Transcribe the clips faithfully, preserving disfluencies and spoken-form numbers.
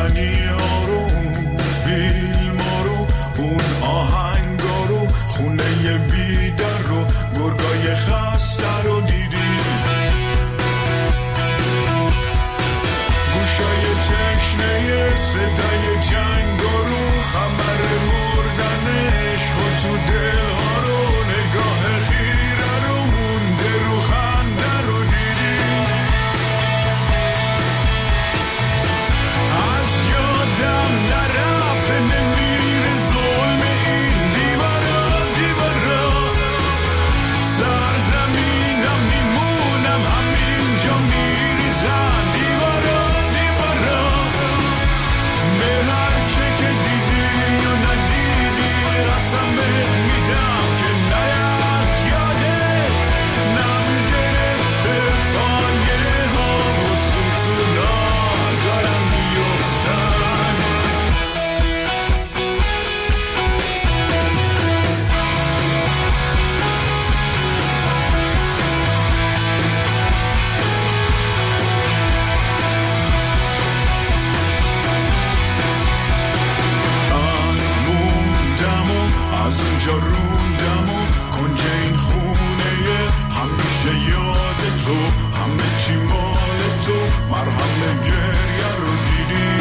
معنی ها رو، اون فیلم ها رو، اون آهنگا رو، خونه بیدار رو، گرگای خسته رو دیدی، گوشای تشنه صدای جنگ رو، خبر مردن عشق و تو دل ها رو، نگاه خیره رو، مونده رو خنده رو دیدی، از یادم نرفته نمیره ظلم این دیوارا دیوارا، سرزمینم میمونم همینجا میریزن دیوارا دیوارا، به هر چه که دیدی و ندیدی قسمت میدم که نه از یادت نم گرفته، پایه ها و ستونا دارم میفتن. من موندم و از اونجا روندم و کنج این خونه همیشه یاد تو، همه چی مال تو، مرهم گریه رو دیدی،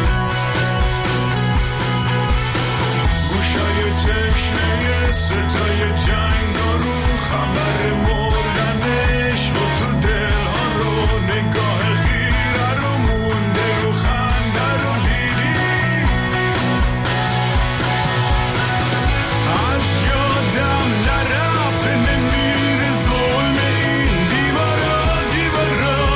گوشای تشنه صدای جنگ رو، خبر مردن عشق و تو دل ها رو، نگاه خیره رو، مونده رو خنده رو دیدی، از یادم نرفته نمیره ظلم این دیوارا دیوارا،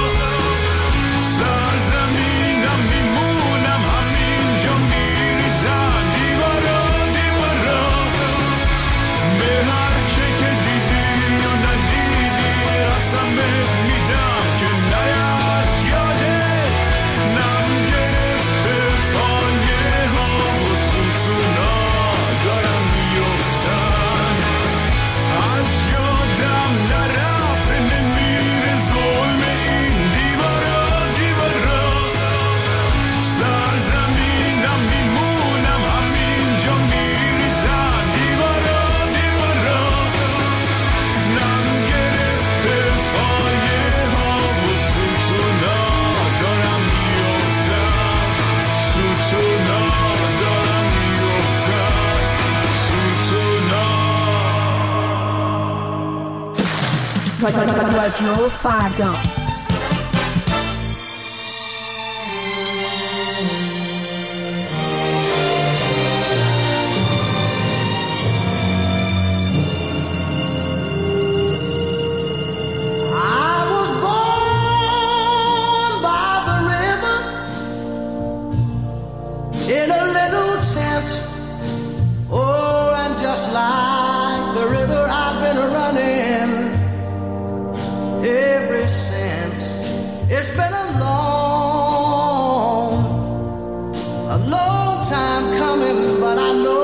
سرزمینم میمونم همینجا میریزن دیوارا دیوارا، به هر چه که دیدی و ندیدی قسمت میدم که نه از یادت نم گرفته، پایه ها و ستونا دارم میفتن، از یادم نرفته نمیره ظلم این دیوارا دیوارا، سرزمینم میمونم همینجا میریزن دیوارا دیوارا، نم گرفته، پایه ها و ستونا دارم میفتن، ستونا دارم میفتن، ستونا. رادیو فردا. I was born by the river in a little tent. Oh, and just like the river, I've been running ever since. It's been a long, a long time coming, but I know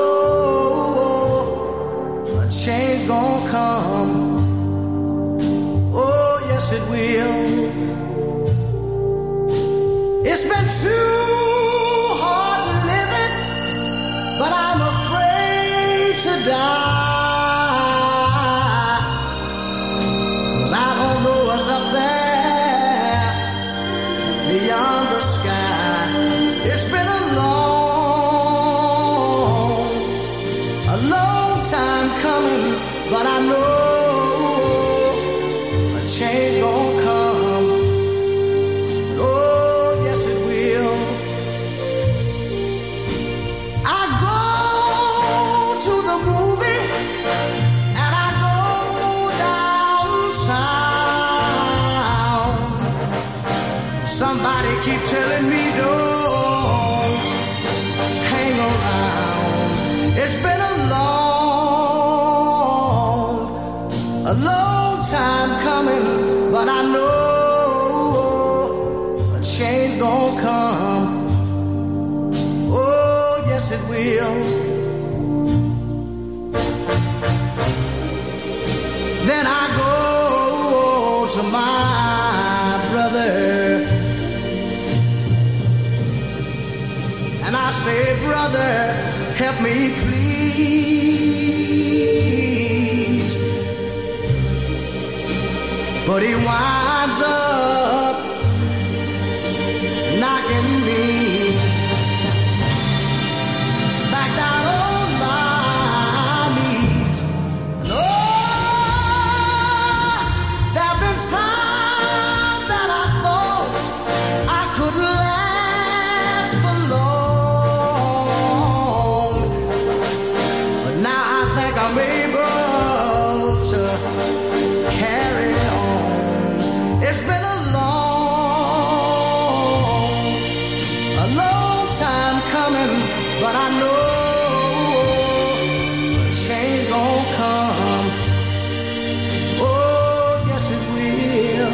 a change gonna come. Oh, yes, it will. It's been too hard living, but I'm afraid to die. 'Cause I don't know what's up there beyond the sky. It's been a long, a long time coming, but I know a change gonna come. Oh, yes it will. I go to the movie and I go downtown. Somebody keep telling me don't hang around. It's been a long, a long time coming, but I know a change gonna come. Oh, yes it will. Then I go to my brother And I say, brother, help me please. But he winds up knocking me back down on my knees. And oh, there have been times that I thought I could last for long, but now I think I'm able to carry on. It's been a long, a long time coming, but I know a change gon' come. Oh, yes it will.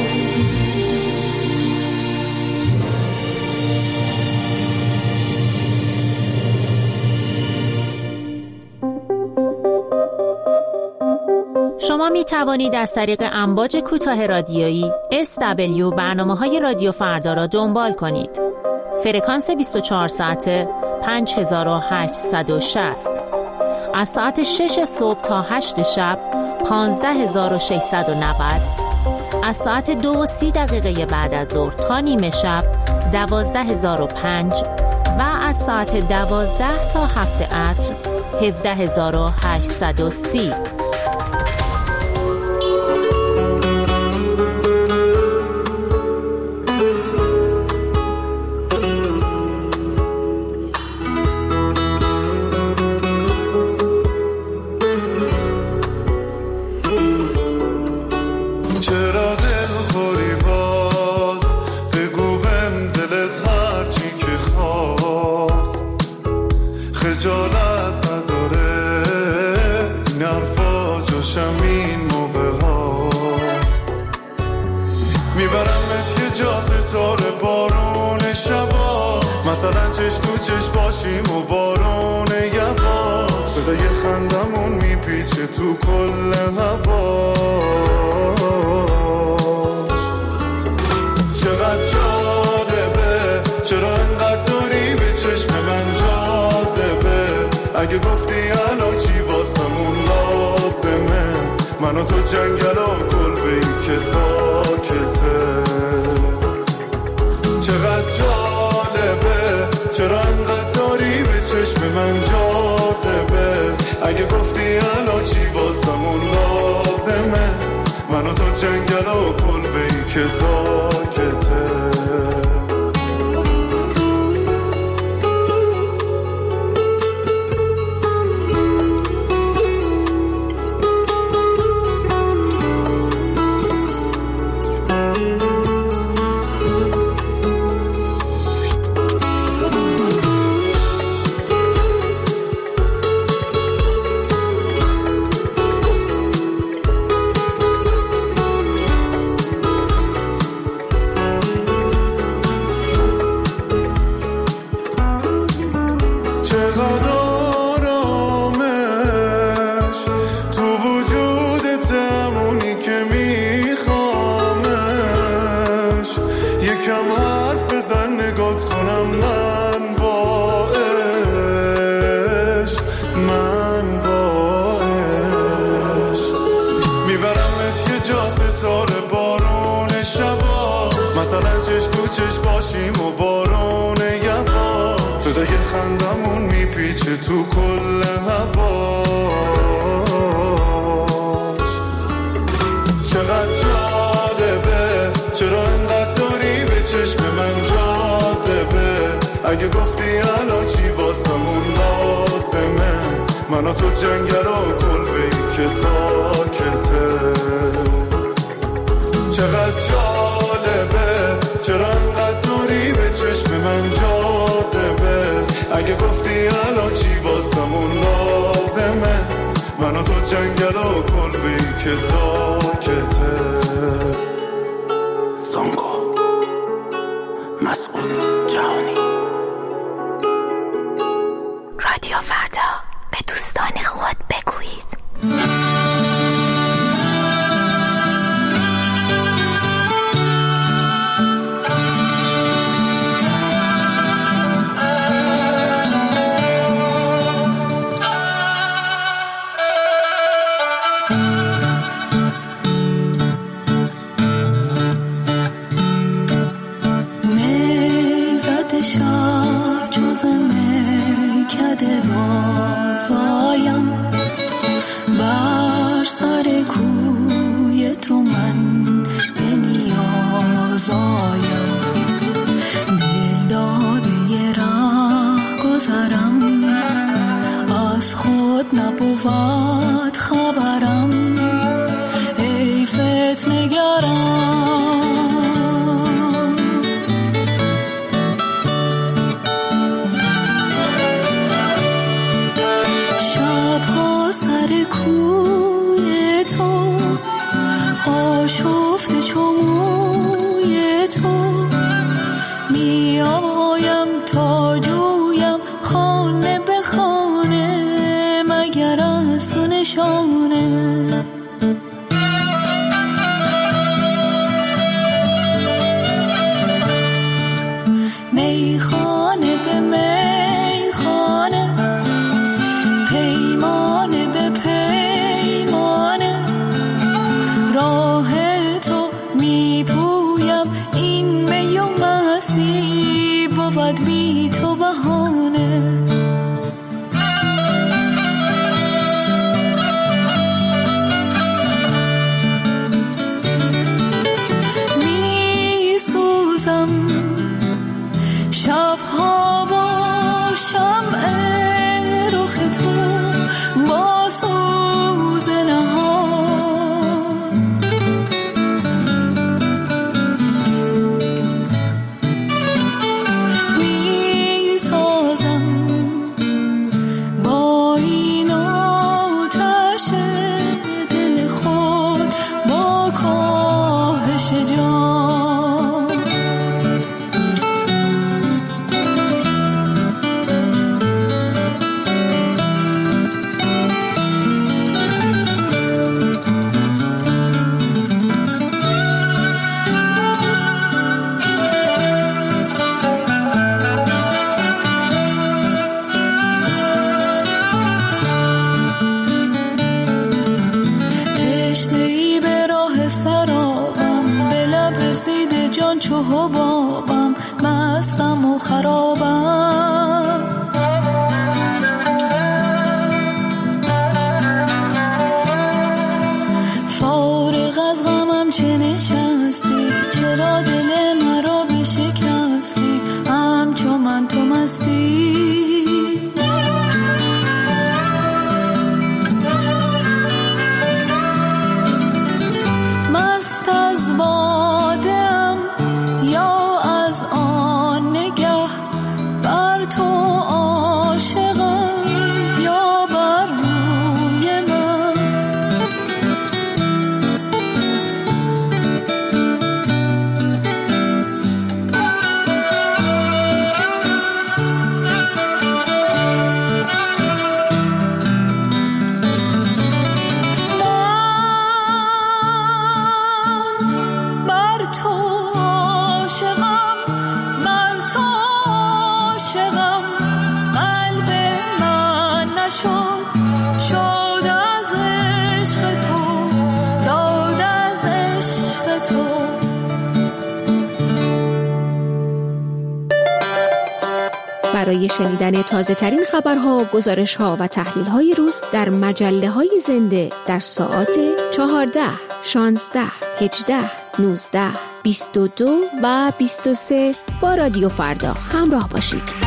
شما می توانید از طریق امواج کوتاه رادیویی اس دبلیو برنامه‌های رادیو فردا را دنبال کنید. فرکانس بیست و چهار ساعته پنج هزار و هشتصد و شصت. از ساعت شش صبح تا هشت شب پانزده هزار و ششصد و نود. از ساعت دو و سی دقیقه بعد از ظهر تا نیمه شب دوازده هزار و پنج و از ساعت دوازده تا هفت عصر هفده هزار و هشتصد و سی. مثلا چش تو چش باشیم و بارون یبا صدای خندمون میپیچه تو کل هواش. چقدر جالبه چرا انقدر داری به چشم من جاذبه. اگه گفتی الان چی واسمون لازمه من و تو جنگل و کلبه‌ای که ساکته. چقدر جالبه چرا انقدر داری به چشم من جاذبه. اگه گفتی الان چی واسمون لازمه من و تو جنگل و کلبه‌ای که ساکته. مثلا چش تو چش باشیم و بارون یبا صدای خندمون میپیچه تو کل هواش. چقدر جالبه چرا انقدر داری به چشم من جاذبه. اگه گفتی الان چی واسمون لازمه من و تو جنگل و کلبه‌ای که ساکته. چقدر جالبه چرا انقدر دوری به چشم من جاذبه. اگه گفتی الان چی واسمون لازمه من و تو جنگل و کلبه‌ای که ساکته. سانگو مسعود جهانی. رادیو فردا، به دوستان خود بگویید. اومده بازایم، بر سر کوی تو من به نیازایم، دل داده یه راه گذرم، از خود نبود خبرم، ای فتنه‌گرم. شبها سر کوی تو آشفته چو موی تو، میایم تا جویم خانه به خانه، مگر از تو نشانه. میخانه به میخانه، پیمانه به پیمانه، راه تو میپویم، این می و مستی بود بی تو بهانه. میسوزم شبها با شمع رخ تو، با سوز نهان، میسازم با این آتش دل خود، با کاهش جان. تشنه‌ای به راه سرابم، به لب رسیده جان چو حبابم، مستم و خرابم. فارغ از غمم چه نشستی، چرا دل مرا بشکستی، همچو من تو مستی. مست از بادم یا از آن نگه، بر تو عاشقم یا بر روی من. برای شنیدن تازه ترین خبرها، گزارش‌ها و تحلیل‌های روز در مجله‌های زنده در ساعات چهارده، شانزده، هجده، نوزده، بیست و دو و بیست و سه با رادیو فردا همراه باشید.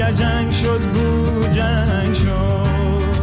گر جنگ شد گو جنگ شد.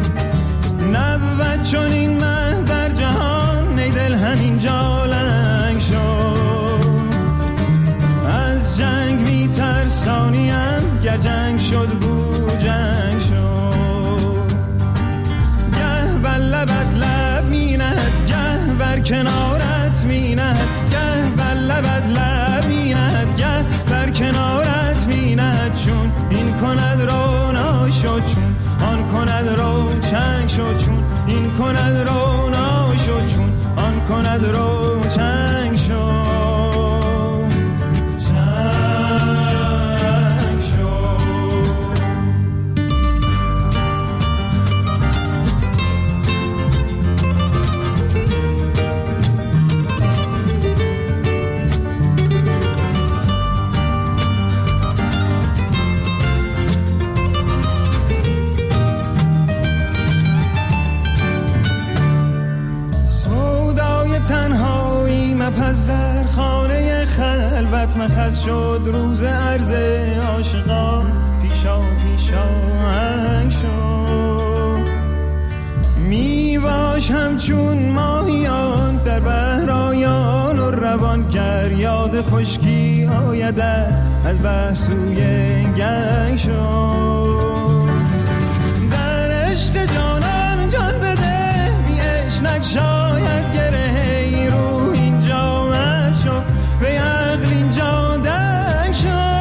نبود چون این مه در جهان ای دل همین جا لنگ شد. از جنگ می ترسانیم گر جنگ شد گو جنگ شد. گه بر لبت لب می نهد گه بر کنارت می نهد گه بر لبت لب می نهد گه بر کنارت می نهد. چون این کند رو ناشد چون آن کند رو چنگ شد. چون این کند رو ناشد چون آن کند رو چنگ شد. پس در خانه خلوت مخص شد روز عرض عاشقان پیشا پیشا شد. می باش همچون ماهیان در بحرایان و روان گر یاد خشکی آید از بحر سوی گنگ شد. در عشق جانان جان بده بی عشق شاید گره رو به عقل اینجا دنگ شد.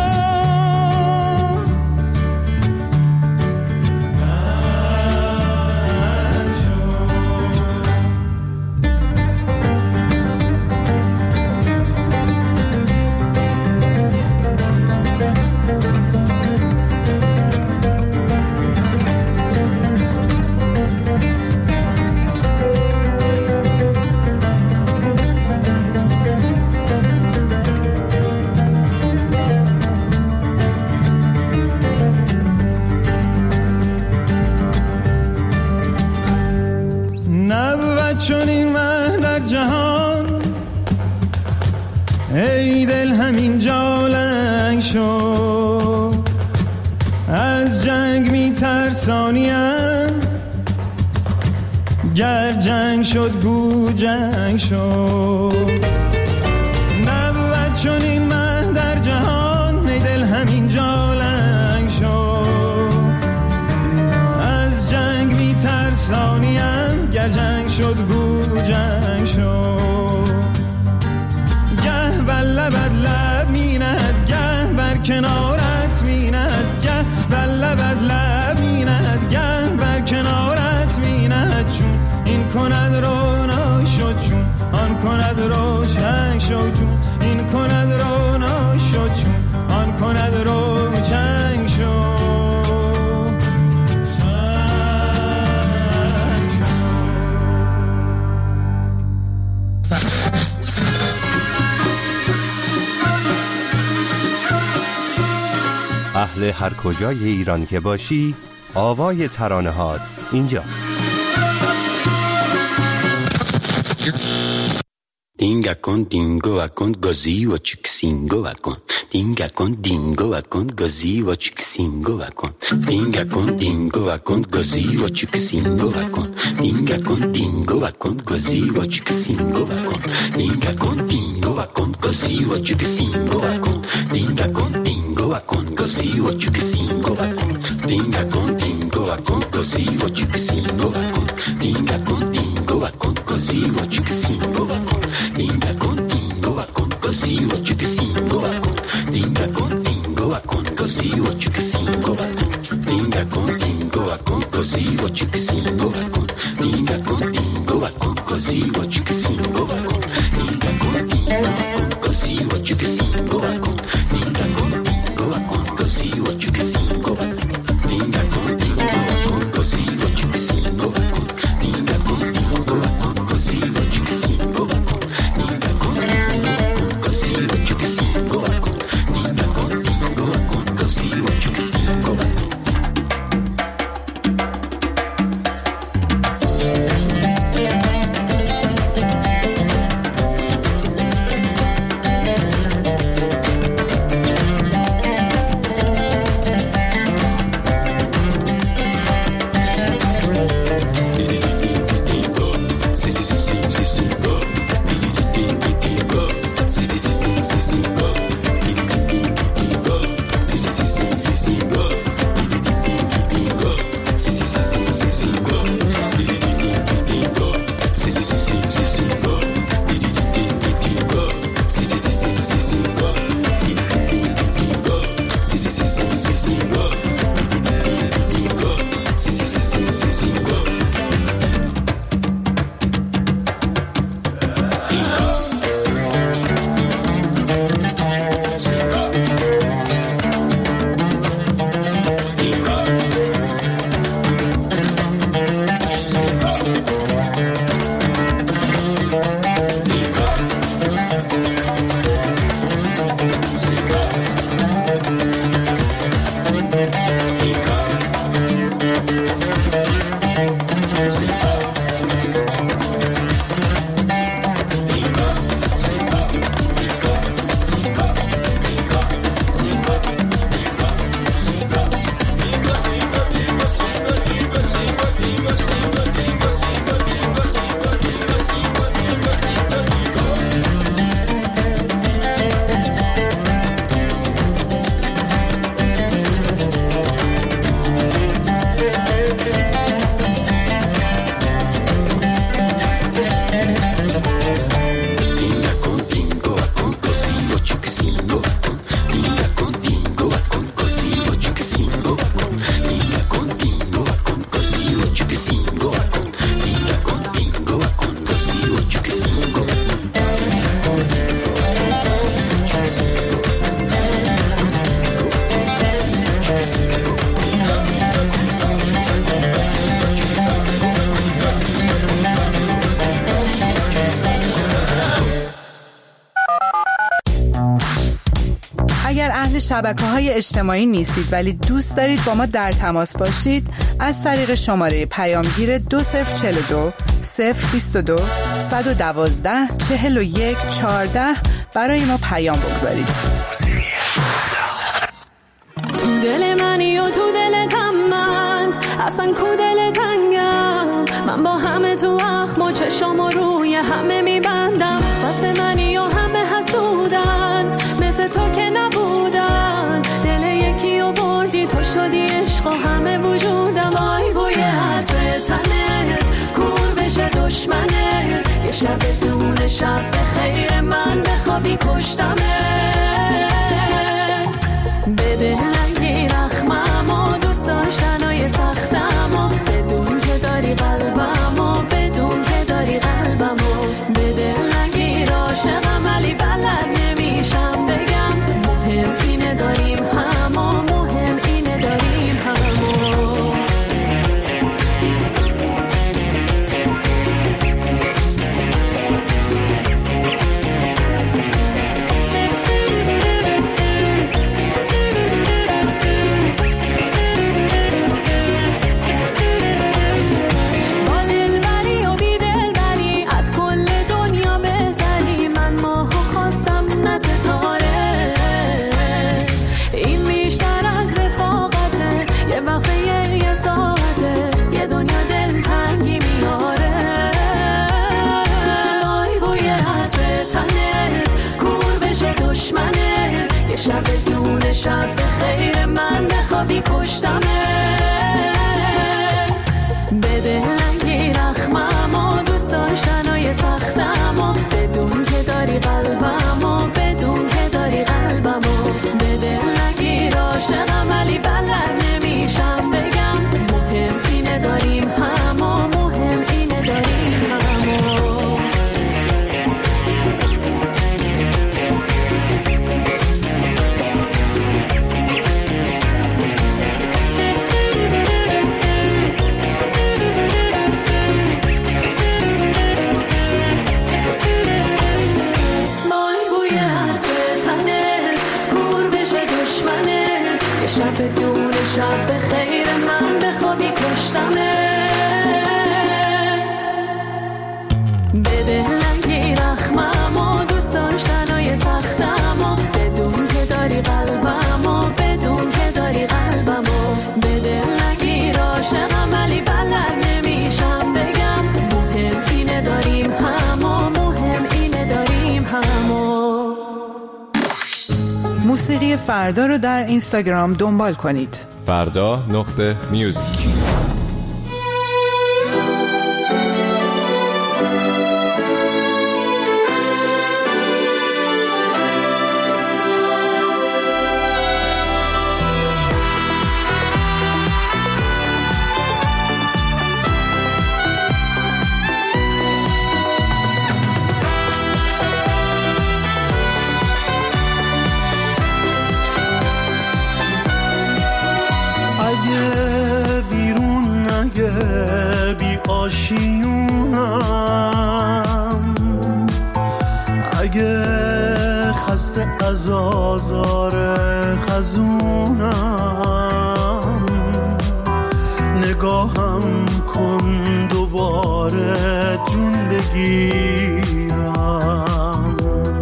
چون این مه در جهان ای دل همین جا لنگ شد. از جنگ می ترسانیم گر جنگ شد گو جنگ شد. نبود چون این مه در جهان ای دل همین جا لنگ شد. از جنگ می ترسانیم گر جنگ شد گو جنگ شد. گه بر لبت لب می نهد گه بر کنارت می نهد گه بر لبت لب می نهد گه بر کنارت می نهد. چون این کند رو ناشد چون آن کند رو چنگ شد. چون این کند رو ناشد چون آن کند رو چنگ شد. اهل هر کجای ایران که باشی آوای ترانه‌هات اینجاست. Dinga con dingo va con così o cicsingo va con Dinga con dingo va con così o cicsingo va con Dinga con dingo va con così o cicsingo va con Dinga con dingo va con così o cicsingo va con Dinga con dingo va con così o cicsingo va con Dinga con dingo va con così o cicsingo va con Dinga con dingo va con così o cicsingo va con Dinga con dingo va con così o cicsingo va con Dinga contigo va con così o ciucingo va con Dinga contigo va con così o ciucingo va con Dinga contigo va con così o ciucingo va con Dinga contigo va con così o ciucingo va con Dinga contigo va con così o ciucingo va con Dinga contigo va con così o ciucingo va con Dinga contigo va con così o ciucingo va con اگر اهل شبکه‌های اجتماعی نیستید ولی دوست دارید با ما در تماس باشید، از طریق شماره پیامگیر دو صفر چهل و دو صفر بیست و دو صد و دوازده چهل و یک چهارده برای ما پیام بگذارید. تو دل منی و تو دلتم من، اصلا کو دل تنگم، من با همه تو اخم و چشم و روی همه میبندم. واسه منی و همه حسودن، مثل تو که نبودن، دل یکی و بردی تو شدی عشق و همه وجودم. آی بوی عطر تنت کور بشه دشمنه، یه شب دون شب به خیر من بخوابی پشتمت. بده لنگی رخمم و دوست داشتنای سختم و بدون که داری قلبم و بدون که داری قلبم و بده لنگی عاشقم ولی بلد نمیشم بگم. مهم اینه داریم هم و مهم اینه داریم هم و شب دون شب به خیر من بخوابی پشتمت. بده لنگی رخمم و دوست داشتنای سختم و بدون که داری قلبم و بدون که داری قلبم و بده لنگی عاشقم ولی بلد نمیشم بگم. مهم اینه داریم هم و مهم اینه داریم هم و شب دون شب به خیر من بخوابی پشتمت. بده لنگی رخمم و دوست داشتنای سختم و بدون که داری قلبم و بدون که داری قلبم و بده لنگی عاشقم ولی بلد نمیشم بگم. مهم اینه داریم هم و مهم اینه داریم هم و موسیقی فردا رو در اینستاگرام دنبال کنید. فردا نقطه میوزیک. آشیونم اگه خسته از آزار خزونم، نگاهم کن دوباره جون بگیرم،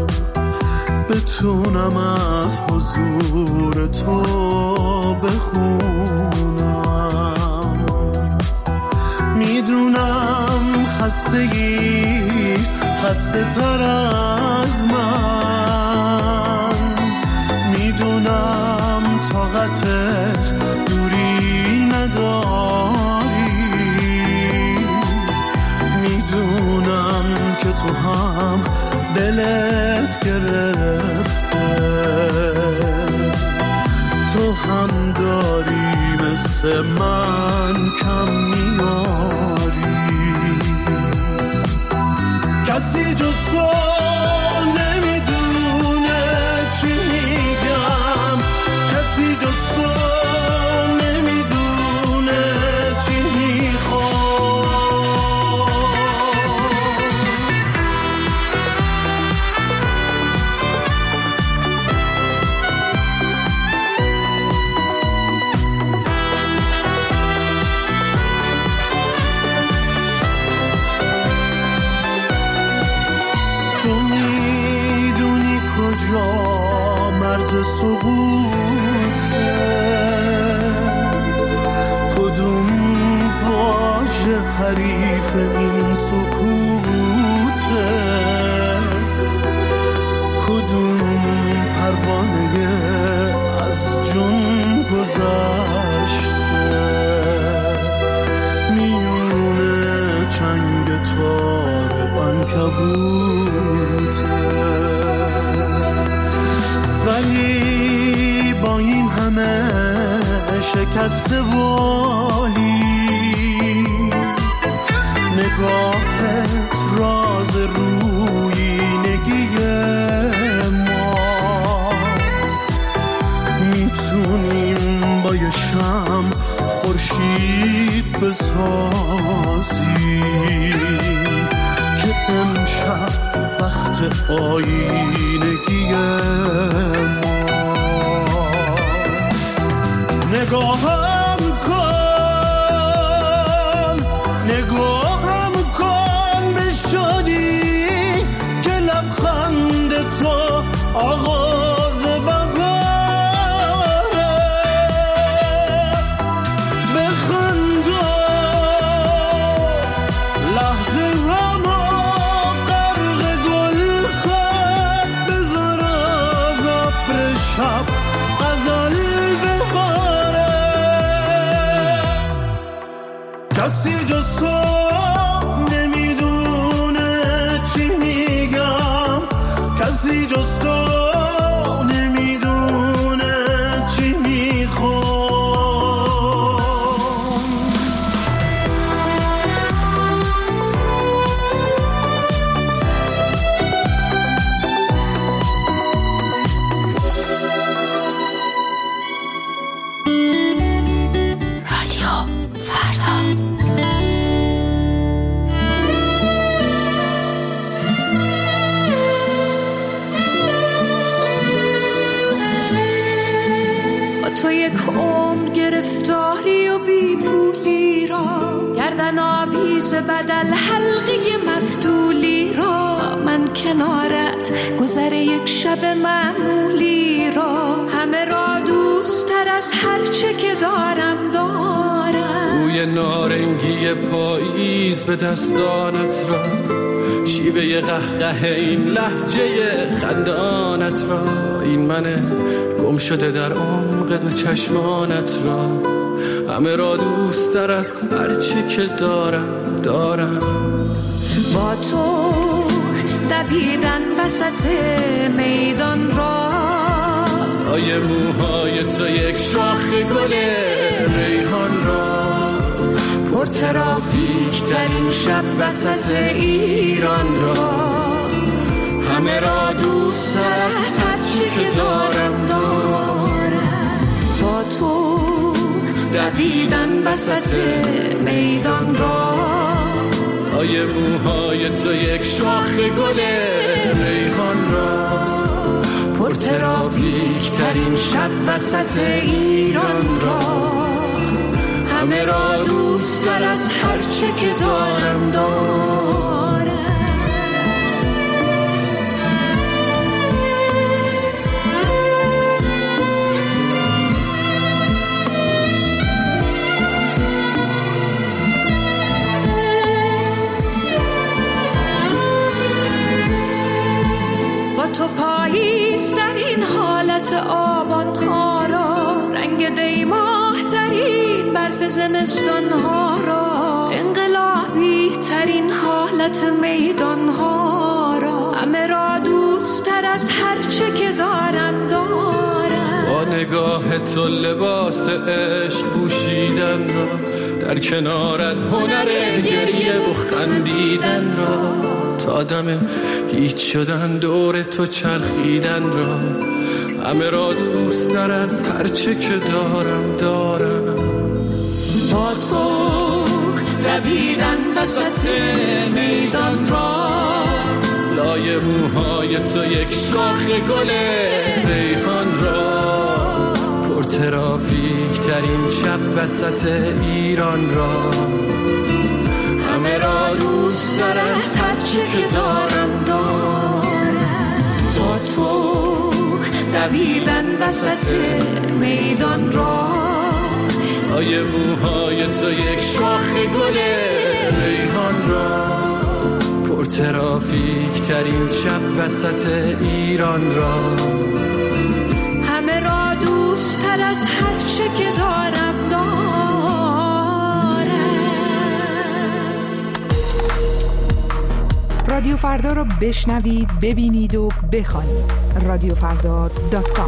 بتونم از حضور تو بخونم. میدونم خستگی خسته تر از من، میدونم طاقت دوری نداری، میدونم که تو هم دلت گرفته، تو هم داری مثل من کم میاری. کسی جز تو نمیدونه چی میگم، کسی جز تو نمیدونه چی میخوام. آخه این سکوته؟ کدوم پروانه از جون گذشته میونه چنگ تار عنکبوته؟ ولی با این همه شکسته والی نگاهت راز رویینگی ماست. میتونیم با یه شم خورشید بسازیم که امشب وقت آینگی ماست. نگاهم کن، نگاهم کن به شادی که لبخند تو آغاز بهاره. بخنده لحظه همو غرق گل کن، بذار از ابر شب غزل بباره. کسی جز تو نمیدونه چی میگم، کسی جز تو نمیدونه چی میخوام. رادیو فردا. تو یک عمر گرفتاری و بی پولی را، گردن آویز بدل حلقه مفتولی را، من کنارت گذر یک شب معمولی را، همه را دوست تر از هر چه که دارم دارم. بوی نارنگی پاییز به دستانت را، شیوه قهقه این لهجه خندانت را، این منه گم شده در عمق دو چشمانت را، همه را دوست تر از هر چه که دارم دارم. با تو دویدن وسط میدان را، لای موهای تو یک شاخ گل ریحان را، پر ترافیک ترین شب وسط ایران را، همه را دوست تر از هر چی که دارم دارم. با تو دویدن وسط میدان را، لای موهای تو یک شاخ گل ریحان را، پر ترافیک ترین شب وسط ایران را، همه را دوست تر از هر چه که دارم دارم. با تو پاییز در این حالت آبان ها را، رنگ دیماه ترین برف زمستان ها را، انقلابی ترین حالت میدان ها را، همه را دوست تر از هر چه که دارم دارم. با نگاه تو لباس عشق پوشیدن را، در کنارت هنر گریه و خندیدن را، تا دم هیچ شدن دور تو چرخیدن را، همه را دوست تر از هر چه که دارم دارم. با تو دویدن وسط میدان را، لای موهای تو یک شاخ گل ریحان را، پر ترافیک ترین شب وسط ایران را، همه را دوست تر از هر چه که دارم دارم. با تو دویدن وسط میدان را، پای موهای تو یک شاخ گل ریحان را، پر ترافیک ترین شب وسط ایران را، همه را دوست تر از هر چه که دارم دارم. رادیو فردا رو بشنوید، ببینید و بخوانید. رادیو فردا دات کام.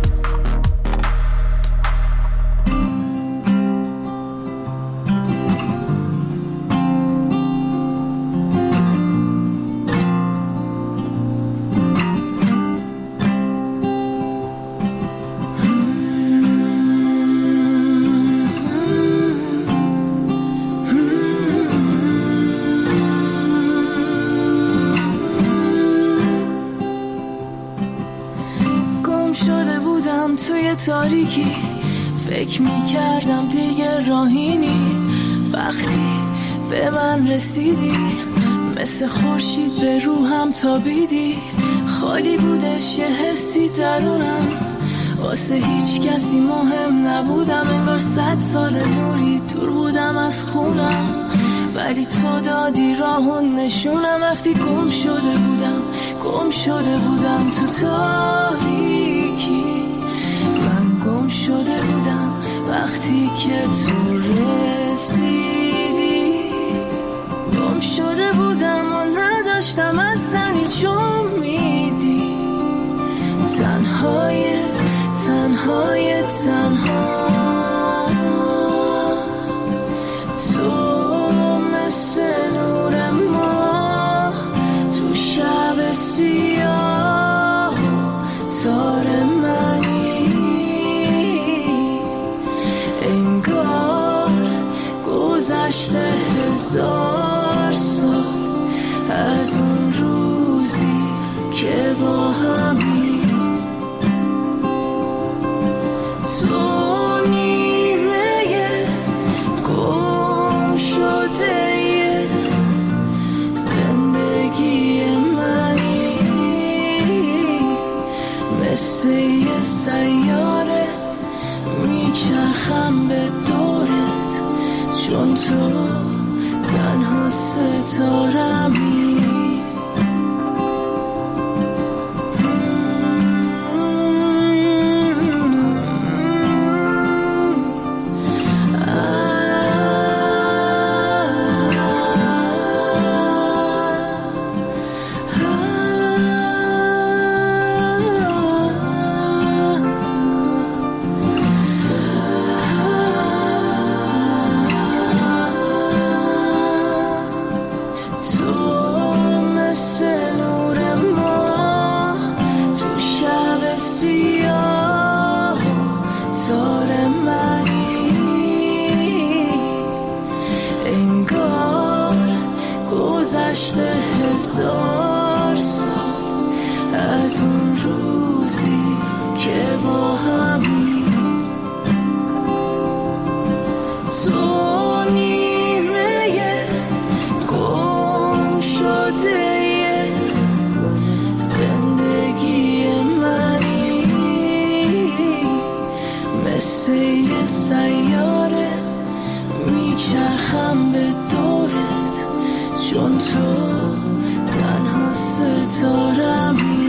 تاریکی فکر می کردم دیگه راهینی، وقتی به من رسیدی مثل خورشید به روحم تابیدی. خالی بودش یه حسی درونم، واسه هیچ کسی مهم نبودم، انگار صد سال نوری دور بودم از خونم، ولی تو دادی راهون نشونم. وقتی گم شده بودم گم شده بودم تو تاریکی، گم شده بودم وقتی که تو رسیدی. گم شده بودم و نداشتم از زنی چون میدی. تنهای تنهای تنها تو مثل نور ماه تو شب سیاه تار منی، گذشته هزار سال از اون روزی که با همی. تو نیمه گم شده زندگی منی، مثل یه سیاره میچرخم به دورت، چون تو تنها ستارمی. هزار سال از اون روزی که با همی. تو نیمه گم شده زندگی منی، مثل یه سیاره میچرخم به دورت، چون تو تنها ستارمی.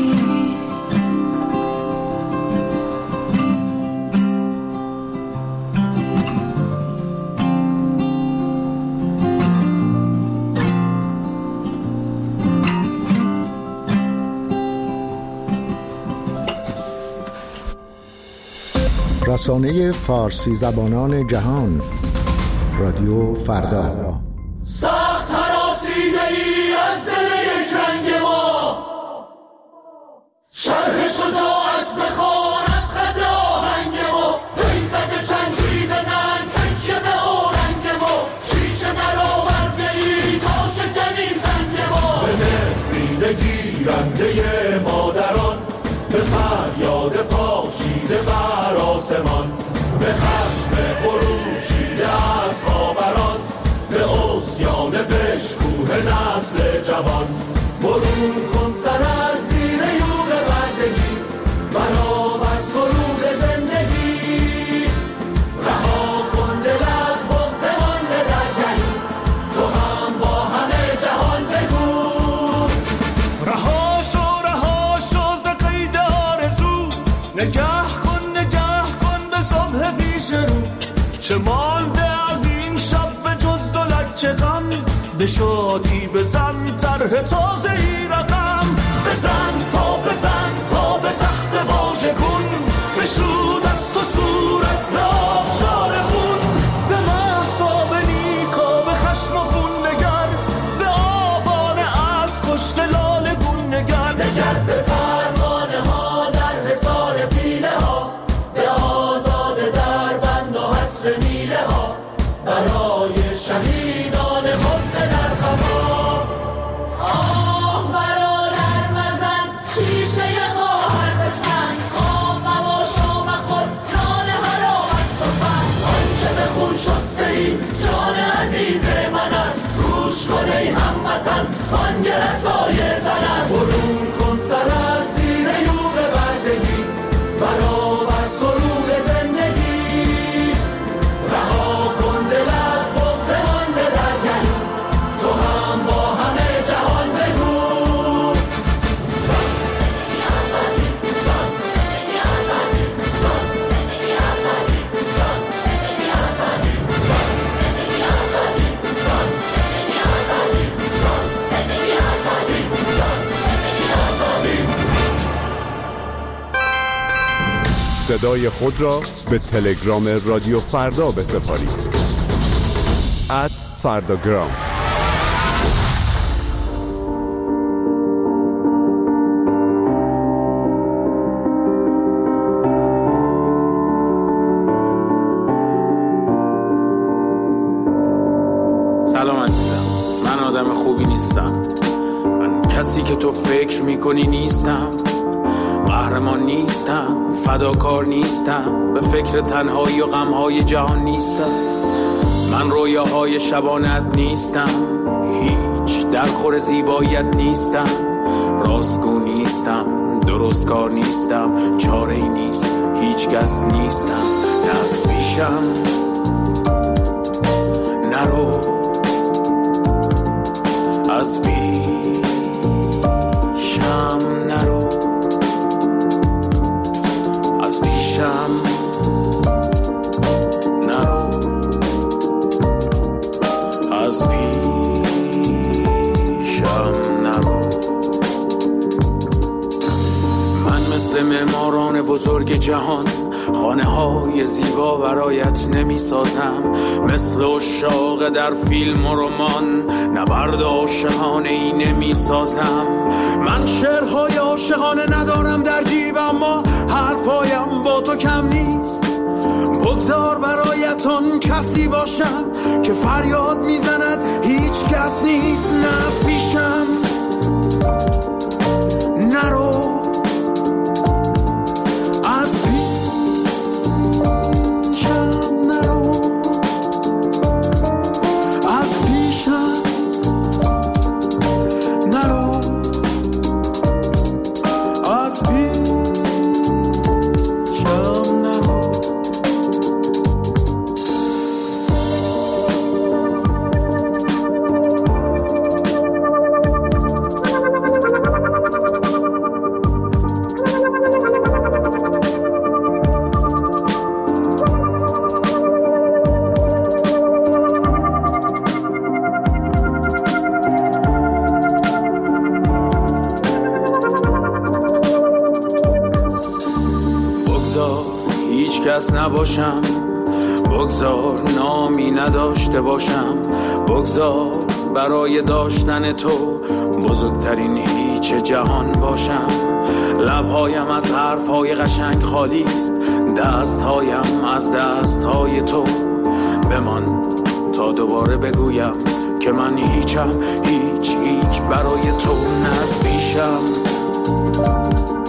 رسانه فارسی زبانان جهان، رادیو فردا. سخت هراسیده ای از دل یک رنگ ما، شرح شجاعت بخوان از خط آهنگ ما، بیزد چنگی به ننگ تکیه به آرنگ ما، شیشه در آورده ای تا شکنی سنگ ما. به نفرین گیرنده مادران، به فریاد پاشیده بر آسمان، به خشم خروشیده از خاوران، به عصیان بشکوه نسل جوان. برون کن سر از زیر یوغ بردگی، برآور سرود زندگی، رها کن چه مانده از این شب به جز دو لکه غم؟ به شادی بزن طرح تازه ای رقم، بزن پا بزن پا به تخت واژگون، بشود از تو صورت به آبشار خون، به محضا به نیکا به خشم و خون نگر، به آبانه از کشت لاله گون نگر، نگر به پروانه ها در حصار پیله ها، به آزاده در بند و حصر میله ها، برای شهیدان خفته در خفا. آه برادر مزن شیشه خواهر به سنگ، خام مباش و مخور نان حرام است و فن، آنچه به خون شسته ای جان عزیز من است، گوش کن ای هموطن بانگ رسای زن است، برون کن سر از زیر یوغ بردگی، برآور سرود زندگی، رها کن دل از بغض مانده در گلو، تو هم با همه جهان بگو زن زندگی آزادی، زن زندگی آزادی، زن زندگی آزادی، زن زندگی آزادی، زن زندگی آزادی، زن زندگی آزادی، زن زندگی آزادی، زن زندگی آزادی. صدای خود را به تلگرام رادیو فردا بسپارید. ات فرداگرام. سلام عزیزم، من آدم خوبی نیستم، من کسی که تو فکر میکنی نیستم، قهرمان نیستم، فداکار نیستم، به فکر تنهایی و غمهای جهان نیستم، من رویاهای شبانت نیستم، هیچ درخور زیباییت نیستم، راستگو نیستم، درستکار نیستم، چاره ای نیست، هیچ کس نیستم، نه از پیشم نرو، از پیشم نرو، از پیشم نرو، از پیشم نرو. من مثل معماران بزرگ جهان خانه های زیبا برایت نمی سازم، مثل عشاق در فیلم و رمان نبرد عاشقانه ای نمی سازم، من شعرهای عاشقانه ندارم در جیب، اما حرفایم با تو کم نیست، بگذار برایتون کسی باشم که فریاد میزند هیچ کس نیست، نه از پیشم نرو، از پیشم نرو، از پیشم نرو، از پیشم نرو. کس نباشم، بگذار نامی نداشته باشم، بگذار برای داشتن تو بزرگترین هیچ جهان باشم، لبهایم از حرفهای قشنگ خالی است، دستهایم از دستهای تو، بمان تا دوباره بگویم که من هیچم، هیچ هیچ برای تو، نه از پیشم